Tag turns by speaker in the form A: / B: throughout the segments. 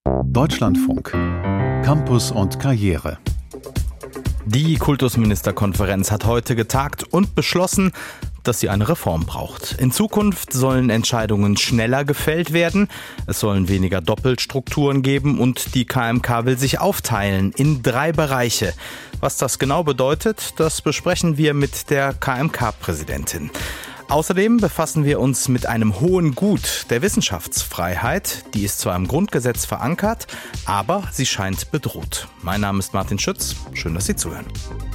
A: Deutschlandfunk. Campus und Karriere.
B: Die Kultusministerkonferenz hat heute getagt und beschlossen, dass sie eine Reform braucht. In Zukunft sollen Entscheidungen schneller gefällt werden, es sollen weniger Doppelstrukturen geben und die KMK will sich aufteilen in 3 Bereiche. Was das genau bedeutet, das besprechen wir mit der KMK-Präsidentin. Außerdem befassen wir uns mit einem hohen Gut der Wissenschaftsfreiheit. Die ist zwar im Grundgesetz verankert, aber sie scheint bedroht. Mein Name ist Martin Schütz. Schön, dass Sie zuhören.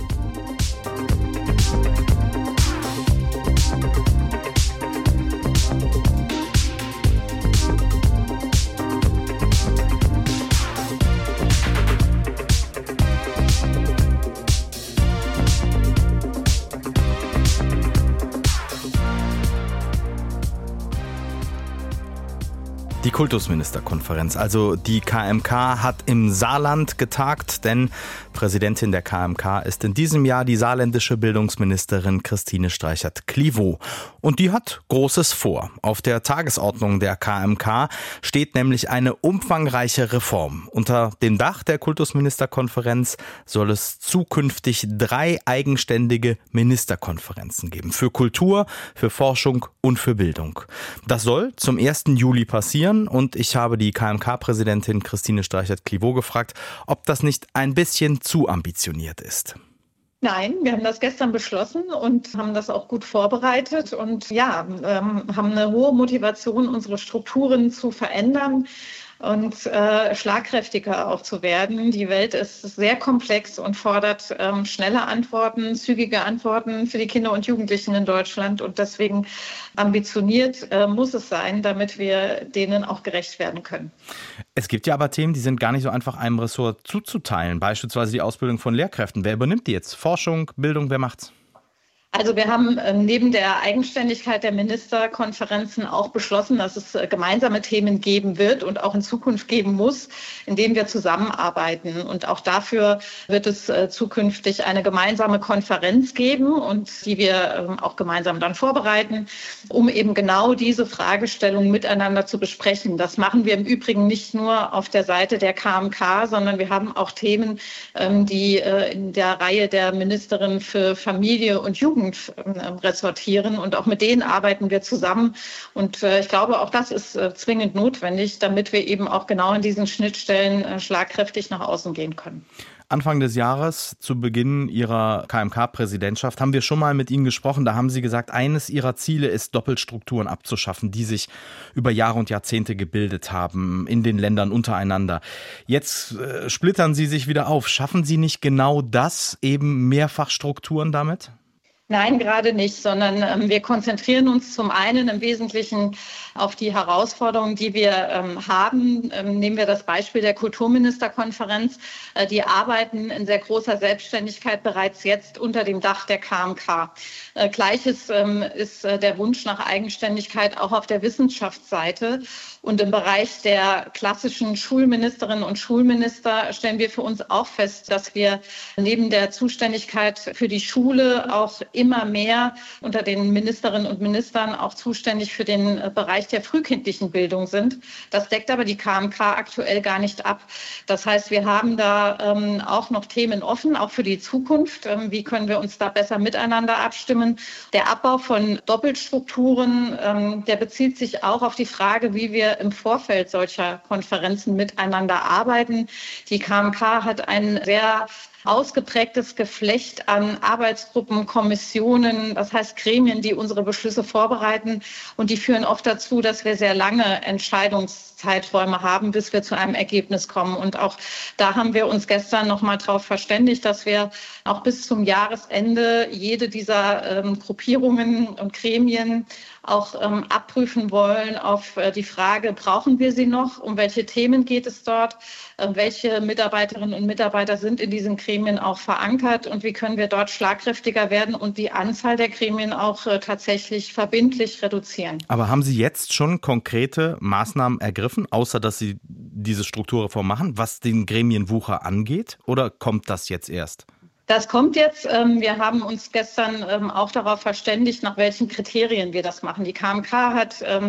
B: Die Kultusministerkonferenz, also die KMK, hat im Saarland getagt, denn Präsidentin der KMK ist in diesem Jahr die saarländische Bildungsministerin Christine Streichert-Klivow. Und die hat Großes vor. Auf der Tagesordnung der KMK steht nämlich eine umfangreiche Reform. Unter dem Dach der Kultusministerkonferenz soll es zukünftig 3 eigenständige Ministerkonferenzen geben. Für Kultur, für Forschung und für Bildung. Das soll zum 1. Juli passieren. Und ich habe die KMK-Präsidentin Christine Streichert-Klivow gefragt, ob das nicht ein bisschen zu ambitioniert ist.
C: Nein, wir haben das gestern beschlossen und haben das auch gut vorbereitet und haben eine hohe Motivation, unsere Strukturen zu verändern und schlagkräftiger auch zu werden. Die Welt ist sehr komplex und fordert schnelle Antworten, zügige Antworten für die Kinder und Jugendlichen in Deutschland. Und deswegen ambitioniert muss es sein, damit wir denen auch gerecht werden können.
B: Es gibt ja aber Themen, die sind gar nicht so einfach einem Ressort zuzuteilen. Beispielsweise die Ausbildung von Lehrkräften. Wer übernimmt die jetzt? Forschung, Bildung, wer macht's?
C: Also wir haben neben der Eigenständigkeit der Ministerkonferenzen auch beschlossen, dass es gemeinsame Themen geben wird und auch in Zukunft geben muss, in denen wir zusammenarbeiten. Und auch dafür wird es zukünftig eine gemeinsame Konferenz geben und die wir auch gemeinsam dann vorbereiten, um eben genau diese Fragestellung miteinander zu besprechen. Das machen wir im Übrigen nicht nur auf der Seite der KMK, sondern wir haben auch Themen, die in der Reihe der Ministerin für Familie und Jugend ressortieren und auch mit denen arbeiten wir zusammen und ich glaube, auch das ist zwingend notwendig, damit wir eben auch genau in diesen Schnittstellen schlagkräftig nach außen gehen können.
B: Anfang des Jahres, zu Beginn Ihrer KMK-Präsidentschaft, haben wir schon mal mit Ihnen gesprochen. Da haben Sie gesagt, eines Ihrer Ziele ist, Doppelstrukturen abzuschaffen, die sich über Jahre und Jahrzehnte gebildet haben in den Ländern untereinander. Jetzt splittern Sie sich wieder auf. Schaffen Sie nicht genau das, eben Mehrfachstrukturen damit?
C: Nein, gerade nicht, sondern wir konzentrieren uns zum einen im Wesentlichen auf die Herausforderungen, die wir haben. Nehmen wir das Beispiel der Kulturministerkonferenz. Die arbeiten in sehr großer Selbstständigkeit bereits jetzt unter dem Dach der KMK. Gleiches ist der Wunsch nach Eigenständigkeit auch auf der Wissenschaftsseite. Und im Bereich der klassischen Schulministerinnen und Schulminister stellen wir für uns auch fest, dass wir neben der Zuständigkeit für die Schule auch immer mehr unter den Ministerinnen und Ministern auch zuständig für den Bereich der frühkindlichen Bildung sind. Das deckt aber die KMK aktuell gar nicht ab. Das heißt, wir haben da auch noch Themen offen, auch für die Zukunft. Wie können wir uns da besser miteinander abstimmen? Der Abbau von Doppelstrukturen, der bezieht sich auch auf die Frage, wie wir im Vorfeld solcher Konferenzen miteinander arbeiten. Die KMK hat ein sehr ausgeprägtes Geflecht an Arbeitsgruppen, Kommissionen, das heißt Gremien, die unsere Beschlüsse vorbereiten. Und die führen oft dazu, dass wir sehr lange Entscheidungszeiträume haben, bis wir zu einem Ergebnis kommen. Und auch da haben wir uns gestern noch mal darauf verständigt, dass wir auch bis zum Jahresende jede dieser Gruppierungen und Gremien auch abprüfen wollen auf die Frage, brauchen wir sie noch? Um welche Themen geht es dort? Welche Mitarbeiterinnen und Mitarbeiter sind in diesen Gremien auch verankert? Und wie können wir dort schlagkräftiger werden und die Anzahl der Gremien auch tatsächlich verbindlich reduzieren?
B: Aber haben Sie jetzt schon konkrete Maßnahmen ergriffen, außer dass Sie diese Strukturreform machen, was den Gremienwucher angeht? Oder kommt das jetzt erst?
C: Das kommt jetzt. Wir haben uns gestern auch darauf verständigt, nach welchen Kriterien wir das machen. Die KMK hat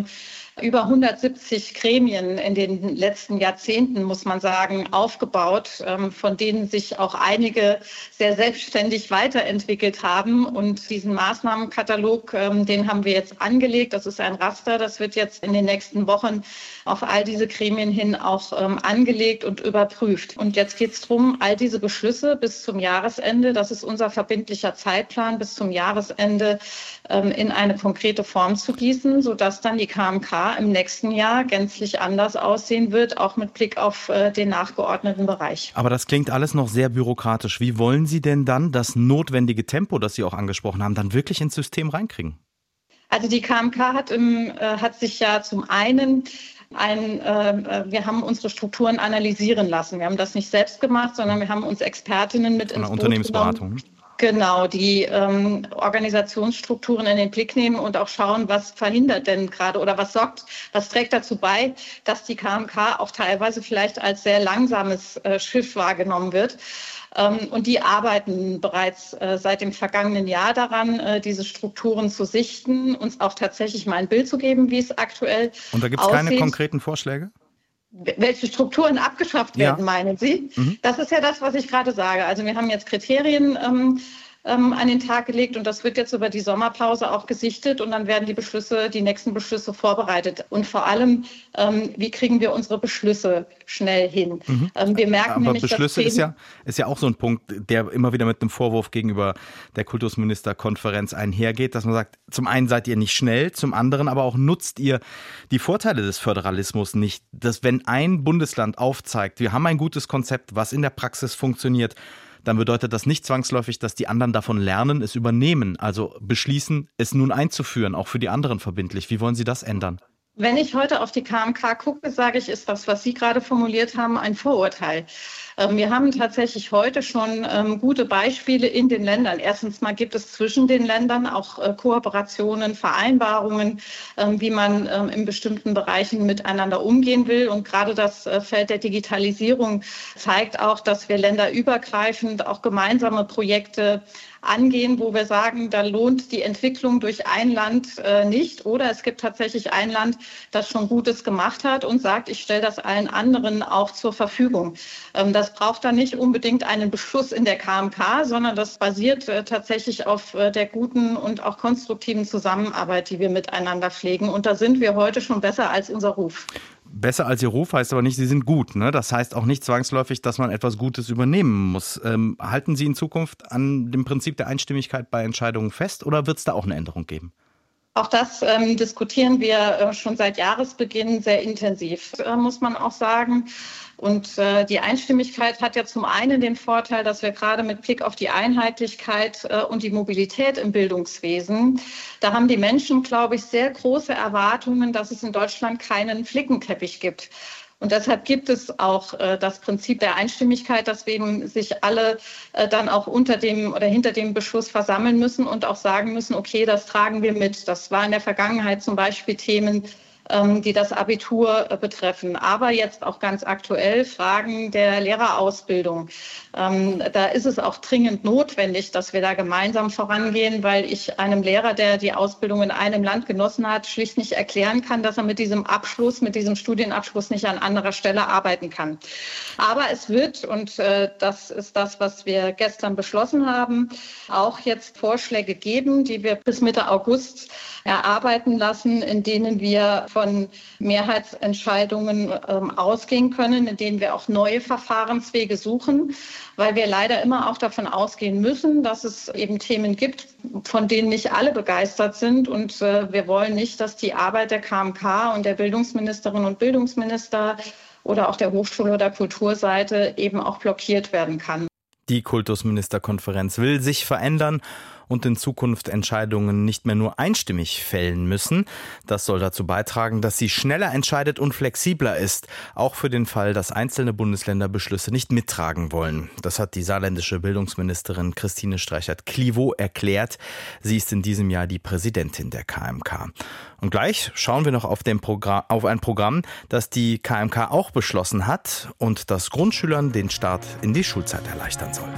C: über 170 Gremien in den letzten Jahrzehnten, muss man sagen, aufgebaut, von denen sich auch einige sehr selbstständig weiterentwickelt haben. Und diesen Maßnahmenkatalog, den haben wir jetzt angelegt. Das ist ein Raster. Das wird jetzt in den nächsten Wochen auf all diese Gremien hin auch angelegt und überprüft. Und jetzt geht es darum, all diese Beschlüsse bis zum Jahresende, das ist unser verbindlicher Zeitplan, bis zum Jahresende in eine konkrete Form zu gießen, sodass dann die KMK im nächsten Jahr gänzlich anders aussehen wird, auch mit Blick auf den nachgeordneten Bereich.
B: Aber das klingt alles noch sehr bürokratisch. Wie wollen Sie denn dann das notwendige Tempo, das Sie auch angesprochen haben, dann wirklich ins System reinkriegen?
C: Also die KMK hat sich ja zum einen wir haben unsere Strukturen analysieren lassen. Wir haben das nicht selbst gemacht, sondern wir haben uns Expertinnen mit ins Boot
B: Unternehmensberatung.
C: genommen. Genau, die Organisationsstrukturen in den Blick nehmen und auch schauen, was verhindert denn gerade oder was trägt dazu bei, dass die KMK auch teilweise vielleicht als sehr langsames Schiff wahrgenommen wird. Und die arbeiten bereits seit dem vergangenen Jahr daran, diese Strukturen zu sichten, uns auch tatsächlich mal ein Bild zu geben, wie es aktuell aussieht.
B: Und da gibt es keine konkreten Vorschläge?
C: Welche Strukturen abgeschafft werden, meinen Sie? Mhm. Das ist ja das, was ich gerade sage. Also wir haben jetzt Kriterien an den Tag gelegt und das wird jetzt über die Sommerpause auch gesichtet und dann werden die nächsten Beschlüsse vorbereitet. Und vor allem, wie kriegen wir unsere Beschlüsse schnell hin? Mhm. Wir merken
B: aber
C: nämlich,
B: Beschlüsse ist ja auch so ein Punkt, der immer wieder mit einem Vorwurf gegenüber der Kultusministerkonferenz einhergeht, dass man sagt, zum einen seid ihr nicht schnell, zum anderen aber auch nutzt ihr die Vorteile des Föderalismus nicht. Dass wenn ein Bundesland aufzeigt, wir haben ein gutes Konzept, was in der Praxis funktioniert, dann bedeutet das nicht zwangsläufig, dass die anderen davon lernen, es übernehmen, also beschließen, es nun einzuführen, auch für die anderen verbindlich. Wie wollen Sie das ändern?
C: Wenn ich heute auf die KMK gucke, sage ich, ist das, was Sie gerade formuliert haben, ein Vorurteil. Wir haben tatsächlich heute schon gute Beispiele in den Ländern. Erstens mal gibt es zwischen den Ländern auch Kooperationen, Vereinbarungen, wie man in bestimmten Bereichen miteinander umgehen will. Und gerade das Feld der Digitalisierung zeigt auch, dass wir länderübergreifend auch gemeinsame Projekte angehen, wo wir sagen, da lohnt die Entwicklung durch ein Land nicht. Oder es gibt tatsächlich ein Land, das schon Gutes gemacht hat und sagt, ich stelle das allen anderen auch zur Verfügung. Das braucht dann nicht unbedingt einen Beschluss in der KMK, sondern das basiert tatsächlich auf der guten und auch konstruktiven Zusammenarbeit, die wir miteinander pflegen. Und da sind wir heute schon besser als unser Ruf.
B: Besser als Ihr Ruf heißt aber nicht, Sie sind gut. Ne? Das heißt auch nicht zwangsläufig, dass man etwas Gutes übernehmen muss. Halten Sie in Zukunft an dem Prinzip der Einstimmigkeit bei Entscheidungen fest oder wird es da auch eine Änderung geben?
C: Auch das diskutieren wir schon seit Jahresbeginn sehr intensiv, muss man auch sagen. Und die Einstimmigkeit hat ja zum einen den Vorteil, dass wir gerade mit Blick auf die Einheitlichkeit und die Mobilität im Bildungswesen, da haben die Menschen, glaube ich, sehr große Erwartungen, dass es in Deutschland keinen Flickenteppich gibt. Und deshalb gibt es auch das Prinzip der Einstimmigkeit, dass wir eben sich alle dann auch unter dem oder hinter dem Beschluss versammeln müssen und auch sagen müssen, okay, das tragen wir mit. Das war in der Vergangenheit zum Beispiel Themen, die das Abitur betreffen. Aber jetzt auch ganz aktuell Fragen der Lehrerausbildung. Da ist es auch dringend notwendig, dass wir da gemeinsam vorangehen, weil ich einem Lehrer, der die Ausbildung in einem Land genossen hat, schlicht nicht erklären kann, dass er mit diesem Studienabschluss nicht an anderer Stelle arbeiten kann. Aber es wird, und das ist das, was wir gestern beschlossen haben, auch jetzt Vorschläge geben, die wir bis Mitte August erarbeiten lassen, in denen wir von Mehrheitsentscheidungen ausgehen können, in denen wir auch neue Verfahrenswege suchen, weil wir leider immer auch davon ausgehen müssen, dass es eben Themen gibt, von denen nicht alle begeistert sind. Und wir wollen nicht, dass die Arbeit der KMK und der Bildungsministerinnen und Bildungsminister oder auch der Hochschule- oder Kulturseite eben auch blockiert werden kann.
B: Die Kultusministerkonferenz will sich verändern und in Zukunft Entscheidungen nicht mehr nur einstimmig fällen müssen. Das soll dazu beitragen, dass sie schneller entscheidet und flexibler ist, auch für den Fall, dass einzelne Bundesländer Beschlüsse nicht mittragen wollen. Das hat die saarländische Bildungsministerin Christine Streichert-Klivo erklärt. Sie ist in diesem Jahr die Präsidentin der KMK. Und gleich schauen wir noch auf ein Programm, das die KMK auch beschlossen hat und das Grundschülern den Start in die Schulzeit erleichtern soll.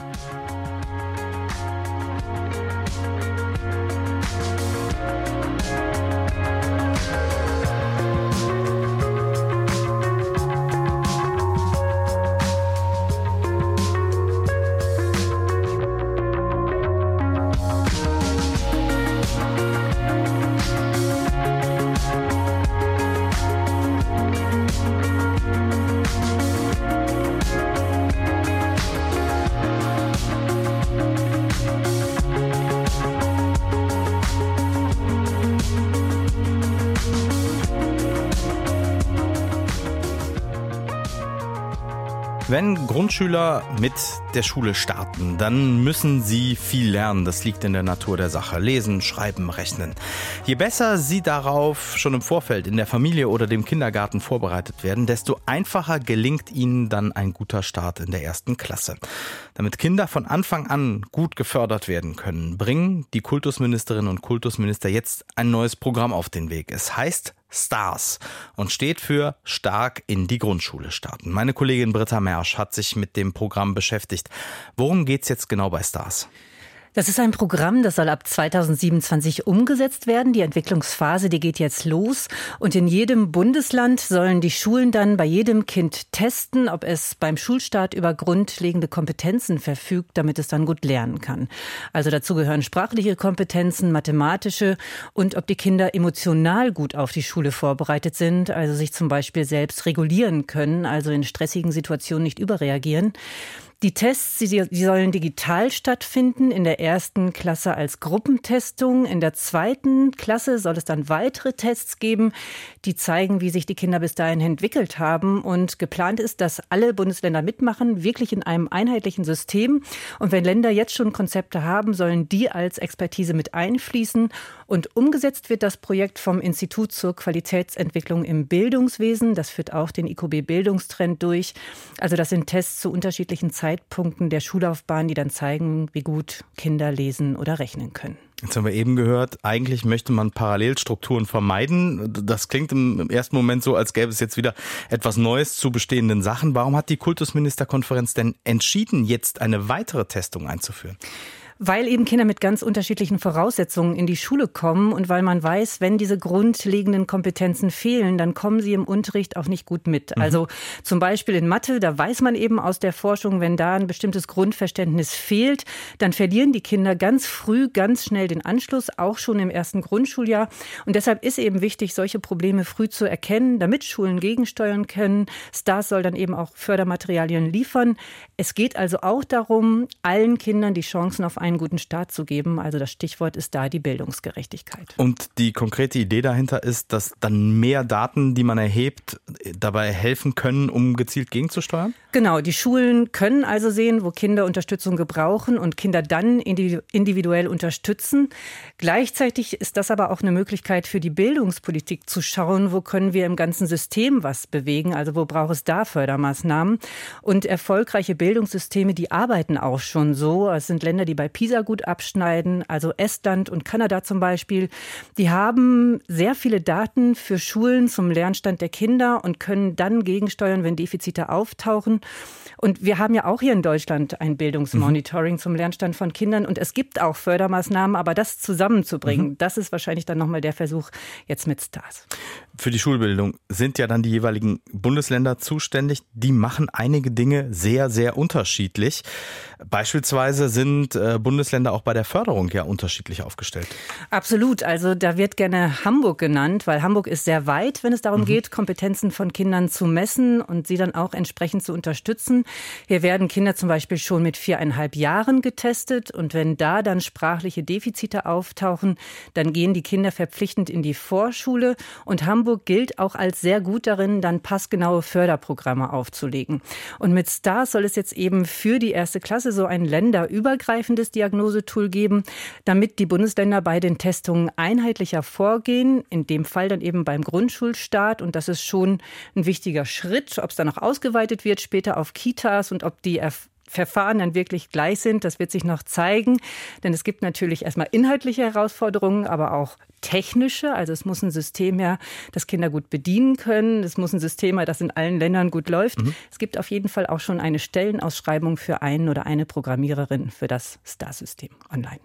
B: Wenn Grundschüler mit der Schule starten, dann müssen sie viel lernen. Das liegt in der Natur der Sache. Lesen, schreiben, rechnen. Je besser sie darauf schon im Vorfeld in der Familie oder dem Kindergarten vorbereitet werden, desto einfacher gelingt ihnen dann ein guter Start in der 1. Klasse. Damit Kinder von Anfang an gut gefördert werden können, bringen die Kultusministerinnen und Kultusminister jetzt ein neues Programm auf den Weg. Es heißt STARS und steht für stark in die Grundschule starten. Meine Kollegin Britta Mersch hat sich mit dem Programm beschäftigt. Worum geht's jetzt genau bei STARS?
D: Das ist ein Programm, das soll ab 2027 umgesetzt werden. Die Entwicklungsphase, die geht jetzt los. Und in jedem Bundesland sollen die Schulen dann bei jedem Kind testen, ob es beim Schulstart über grundlegende Kompetenzen verfügt, damit es dann gut lernen kann. Also dazu gehören sprachliche Kompetenzen, mathematische und ob die Kinder emotional gut auf die Schule vorbereitet sind, also sich zum Beispiel selbst regulieren können, also in stressigen Situationen nicht überreagieren. Die Tests, die sollen digital stattfinden, in der 1. Klasse als Gruppentestung. In der 2. Klasse soll es dann weitere Tests geben, die zeigen, wie sich die Kinder bis dahin entwickelt haben. Und geplant ist, dass alle Bundesländer mitmachen, wirklich in einem einheitlichen System. Und wenn Länder jetzt schon Konzepte haben, sollen die als Expertise mit einfließen. Und umgesetzt wird das Projekt vom Institut zur Qualitätsentwicklung im Bildungswesen. Das führt auch den IQB-Bildungstrend durch. Also das sind Tests zu unterschiedlichen Zeitpunkten der Schullaufbahn, die dann zeigen, wie gut Kinder lesen oder rechnen können.
B: Jetzt haben wir eben gehört, eigentlich möchte man Parallelstrukturen vermeiden. Das klingt im ersten Moment so, als gäbe es jetzt wieder etwas Neues zu bestehenden Sachen. Warum hat die Kultusministerkonferenz denn entschieden, jetzt eine weitere Testung einzuführen?
D: Weil eben Kinder mit ganz unterschiedlichen Voraussetzungen in die Schule kommen und weil man weiß, wenn diese grundlegenden Kompetenzen fehlen, dann kommen sie im Unterricht auch nicht gut mit. Also zum Beispiel in Mathe, da weiß man eben aus der Forschung, wenn da ein bestimmtes Grundverständnis fehlt, dann verlieren die Kinder ganz früh, ganz schnell den Anschluss, auch schon im 1. Grundschuljahr. Und deshalb ist eben wichtig, solche Probleme früh zu erkennen, damit Schulen gegensteuern können. STARS soll dann eben auch Fördermaterialien liefern. Es geht also auch darum, allen Kindern die Chancen auf einen guten Start zu geben. Also das Stichwort ist da die Bildungsgerechtigkeit.
B: Und die konkrete Idee dahinter ist, dass dann mehr Daten, die man erhebt, dabei helfen können, um gezielt gegenzusteuern?
D: Genau, die Schulen können also sehen, wo Kinder Unterstützung gebrauchen und Kinder dann individuell unterstützen. Gleichzeitig ist das aber auch eine Möglichkeit für die Bildungspolitik zu schauen, wo können wir im ganzen System was bewegen, also wo braucht es da Fördermaßnahmen. Und erfolgreiche Bildungssysteme, die arbeiten auch schon so. Es sind Länder, die bei PISA gut abschneiden, also Estland und Kanada zum Beispiel. Die haben sehr viele Daten für Schulen zum Lernstand der Kinder und können dann gegensteuern, wenn Defizite auftauchen. Und wir haben ja auch hier in Deutschland ein Bildungsmonitoring zum Lernstand von Kindern. Und es gibt auch Fördermaßnahmen, aber das zusammenzubringen, das ist wahrscheinlich dann nochmal der Versuch jetzt mit STARS.
B: Für die Schulbildung sind ja dann die jeweiligen Bundesländer zuständig. Die machen einige Dinge sehr, sehr unterschiedlich. Beispielsweise sind Bundesländer auch bei der Förderung ja unterschiedlich aufgestellt.
D: Absolut. Also da wird gerne Hamburg genannt, weil Hamburg ist sehr weit, wenn es darum geht, Kompetenzen von Kindern zu messen und sie dann auch entsprechend zu unterstützen. Hier werden Kinder zum Beispiel schon mit 4,5 Jahren getestet. Und wenn da dann sprachliche Defizite auftauchen, dann gehen die Kinder verpflichtend in die Vorschule. Und Hamburg gilt auch als sehr gut darin, dann passgenaue Förderprogramme aufzulegen. Und mit STARS soll es jetzt eben für die 1. Klasse so ein länderübergreifendes Diagnosetool geben, damit die Bundesländer bei den Testungen einheitlicher vorgehen, in dem Fall dann eben beim Grundschulstart. Und das ist schon ein wichtiger Schritt. Ob es dann noch ausgeweitet wird, später auf Kitas und ob die Verfahren dann wirklich gleich sind, das wird sich noch zeigen. Denn es gibt natürlich erstmal inhaltliche Herausforderungen, aber auch technische. Also es muss ein System her, das Kinder gut bedienen können. Es muss ein System her, das in allen Ländern gut läuft. Es gibt auf jeden Fall auch schon eine Stellenausschreibung für einen oder eine Programmiererin für das STARS-System online.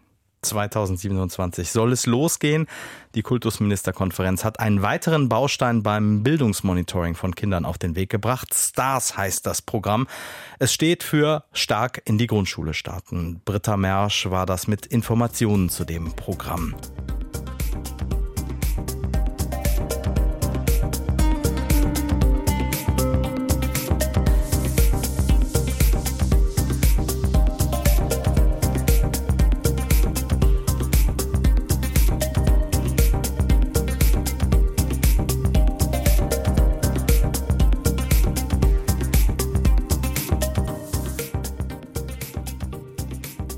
B: 2027 soll es losgehen. Die Kultusministerkonferenz hat einen weiteren Baustein beim Bildungsmonitoring von Kindern auf den Weg gebracht. STARS heißt das Programm. Es steht für stark in die Grundschule starten. Britta Mersch war das mit Informationen zu dem Programm.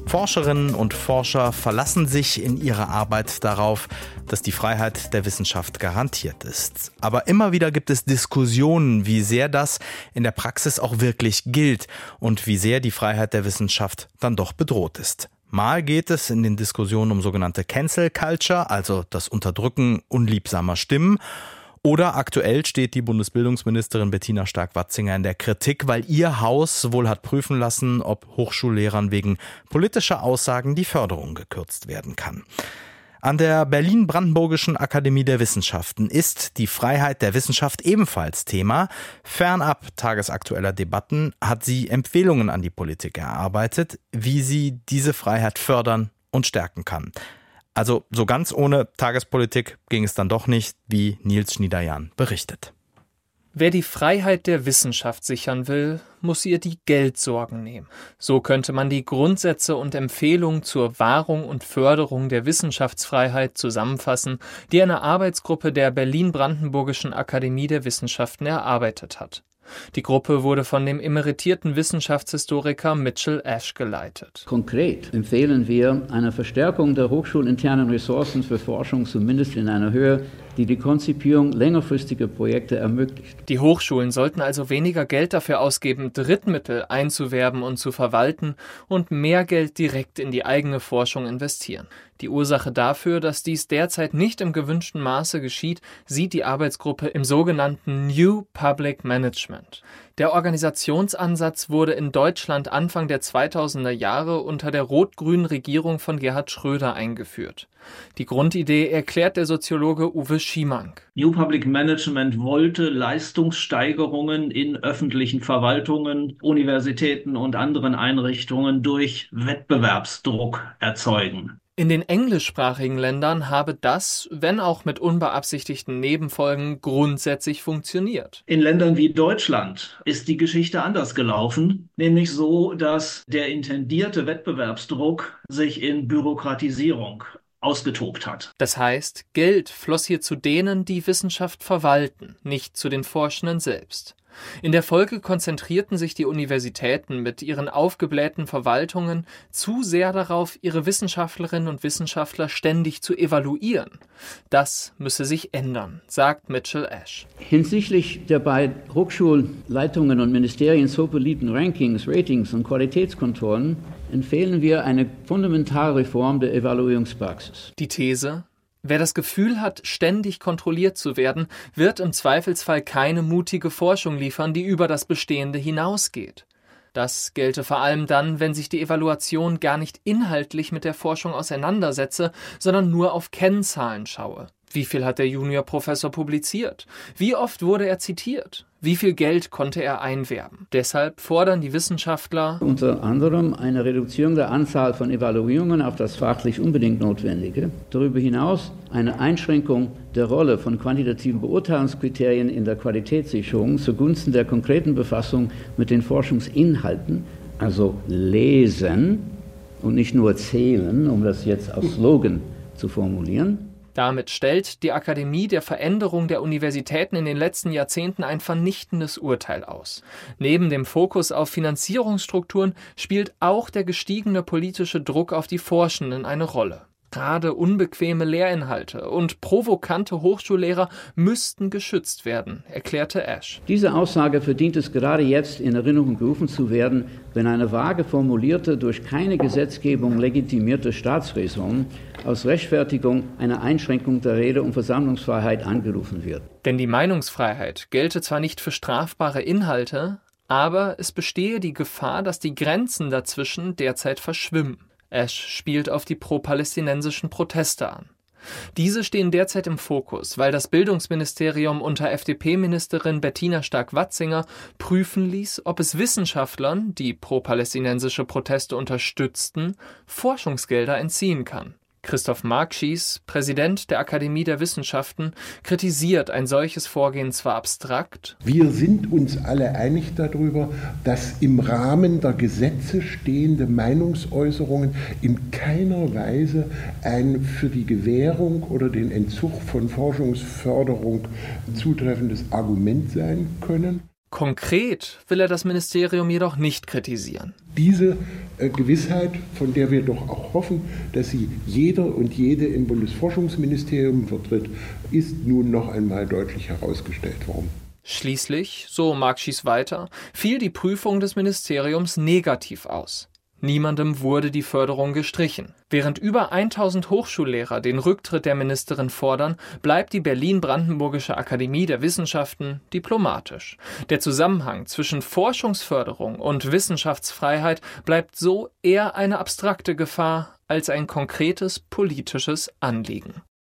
B: Forscherinnen und Forscher verlassen sich in ihrer Arbeit darauf, dass die Freiheit der Wissenschaft garantiert ist. Aber immer wieder gibt es Diskussionen, wie sehr das in der Praxis auch wirklich gilt und wie sehr die Freiheit der Wissenschaft dann doch bedroht ist. Mal geht es in den Diskussionen um sogenannte Cancel Culture, also das Unterdrücken unliebsamer Stimmen. Oder aktuell steht die Bundesbildungsministerin Bettina Stark-Watzinger in der Kritik, weil ihr Haus wohl hat prüfen lassen, ob Hochschullehrern wegen politischer Aussagen die Förderung gekürzt werden kann. An der Berlin-Brandenburgischen Akademie der Wissenschaften ist die Freiheit der Wissenschaft ebenfalls Thema. Fernab tagesaktueller Debatten hat sie Empfehlungen an die Politik erarbeitet, wie sie diese Freiheit fördern und stärken kann. Also so ganz ohne Tagespolitik ging es dann doch nicht, wie Nils Schniederjahn berichtet.
E: Wer die Freiheit der Wissenschaft sichern will, muss ihr die Geldsorgen nehmen. So könnte man die Grundsätze und Empfehlungen zur Wahrung und Förderung der Wissenschaftsfreiheit zusammenfassen, die eine Arbeitsgruppe der Berlin-Brandenburgischen Akademie der Wissenschaften erarbeitet hat. Die Gruppe wurde von dem emeritierten Wissenschaftshistoriker Mitchell Ash geleitet.
F: Konkret empfehlen wir eine Verstärkung der hochschulinternen Ressourcen für Forschung, zumindest in einer Höhe, die die Konzipierung längerfristiger Projekte ermöglicht.
E: Die Hochschulen sollten also weniger Geld dafür ausgeben, Drittmittel einzuwerben und zu verwalten und mehr Geld direkt in die eigene Forschung investieren. Die Ursache dafür, dass dies derzeit nicht im gewünschten Maße geschieht, sieht die Arbeitsgruppe im sogenannten New Public Management. Der Organisationsansatz wurde in Deutschland Anfang der 2000er Jahre unter der rot-grünen Regierung von Gerhard Schröder eingeführt. Die Grundidee erklärt der Soziologe Uwe Schimank.
G: New Public Management wollte Leistungssteigerungen in öffentlichen Verwaltungen, Universitäten und anderen Einrichtungen durch Wettbewerbsdruck erzeugen.
E: In den englischsprachigen Ländern habe das, wenn auch mit unbeabsichtigten Nebenfolgen, grundsätzlich funktioniert.
G: In Ländern wie Deutschland ist die Geschichte anders gelaufen, nämlich so, dass der intendierte Wettbewerbsdruck sich in Bürokratisierung ausgetobt hat.
E: Das heißt, Geld floss hier zu denen, die Wissenschaft verwalten, nicht zu den Forschenden selbst. In der Folge konzentrierten sich die Universitäten mit ihren aufgeblähten Verwaltungen zu sehr darauf, ihre Wissenschaftlerinnen und Wissenschaftler ständig zu evaluieren. Das müsse sich ändern, sagt Mitchell Ash.
F: Hinsichtlich der bei Hochschulleitungen und Ministerien so beliebten Rankings, Ratings und Qualitätskontrollen empfehlen wir eine Fundamentalreform der Evaluierungspraxis.
E: Die These: Wer das Gefühl hat, ständig kontrolliert zu werden, wird im Zweifelsfall keine mutige Forschung liefern, die über das Bestehende hinausgeht. Das gelte vor allem dann, wenn sich die Evaluation gar nicht inhaltlich mit der Forschung auseinandersetze, sondern nur auf Kennzahlen schaue. Wie viel hat der Juniorprofessor publiziert? Wie oft wurde er zitiert? Wie viel Geld konnte er einwerben? Deshalb fordern die Wissenschaftler
F: unter anderem eine Reduzierung der Anzahl von Evaluierungen auf das fachlich unbedingt Notwendige. Darüber hinaus eine Einschränkung der Rolle von quantitativen Beurteilungskriterien in der Qualitätssicherung zugunsten der konkreten Befassung mit den Forschungsinhalten, also lesen und nicht nur zählen, um das jetzt als Slogan zu formulieren.
E: Damit stellt die Akademie der Veränderung der Universitäten in den letzten Jahrzehnten ein vernichtendes Urteil aus. Neben dem Fokus auf Finanzierungsstrukturen spielt auch der gestiegene politische Druck auf die Forschenden eine Rolle. Gerade unbequeme Lehrinhalte und provokante Hochschullehrer müssten geschützt werden, erklärte Ash.
F: Diese Aussage verdient es gerade jetzt in Erinnerung gerufen zu werden, wenn eine vage formulierte, durch keine Gesetzgebung legitimierte Staatsräson aus Rechtfertigung einer Einschränkung der Rede- und Versammlungsfreiheit angerufen wird.
E: Denn die Meinungsfreiheit gelte zwar nicht für strafbare Inhalte, aber es bestehe die Gefahr, dass die Grenzen dazwischen derzeit verschwimmen. Ash spielt auf die pro-palästinensischen Proteste an. Diese stehen derzeit im Fokus, weil das Bildungsministerium unter FDP-Ministerin Bettina Stark-Watzinger prüfen ließ, ob es Wissenschaftlern, die pro-palästinensische Proteste unterstützten, Forschungsgelder entziehen kann. Christoph Markschies, Präsident der Akademie der Wissenschaften, kritisiert ein solches Vorgehen zwar abstrakt.
H: Wir sind uns alle einig darüber, dass im Rahmen der Gesetze stehende Meinungsäußerungen in keiner Weise ein für die Gewährung oder den Entzug von Forschungsförderung zutreffendes Argument sein können.
E: Konkret will er das Ministerium jedoch nicht kritisieren.
H: Diese Gewissheit, von der wir doch auch hoffen, dass sie jeder und jede im Bundesforschungsministerium vertritt, ist nun noch einmal deutlich herausgestellt worden.
E: Schließlich, so Marc Schiess weiter, fiel die Prüfung des Ministeriums negativ aus. Niemandem wurde die Förderung gestrichen. Während über 1000 Hochschullehrer den Rücktritt der Ministerin fordern, bleibt die Berlin-Brandenburgische Akademie der Wissenschaften diplomatisch. Der Zusammenhang zwischen Forschungsförderung und Wissenschaftsfreiheit bleibt so eher eine abstrakte Gefahr als ein konkretes politisches Anliegen.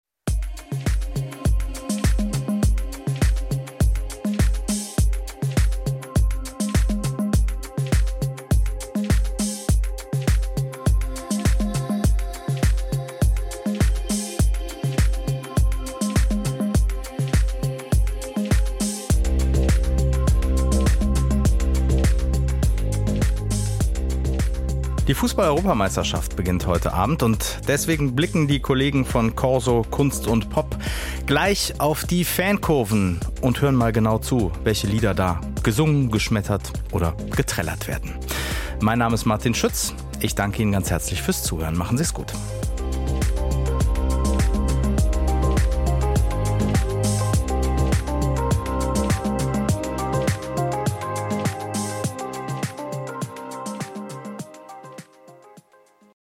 B: Die Fußball-Europameisterschaft beginnt heute Abend und deswegen blicken die Kollegen von Corso Kunst und Pop gleich auf die Fankurven und hören mal genau zu, welche Lieder da gesungen, geschmettert oder getrellert werden. Mein Name ist Martin Schütz. Ich danke Ihnen ganz herzlich fürs Zuhören. Machen Sie es gut.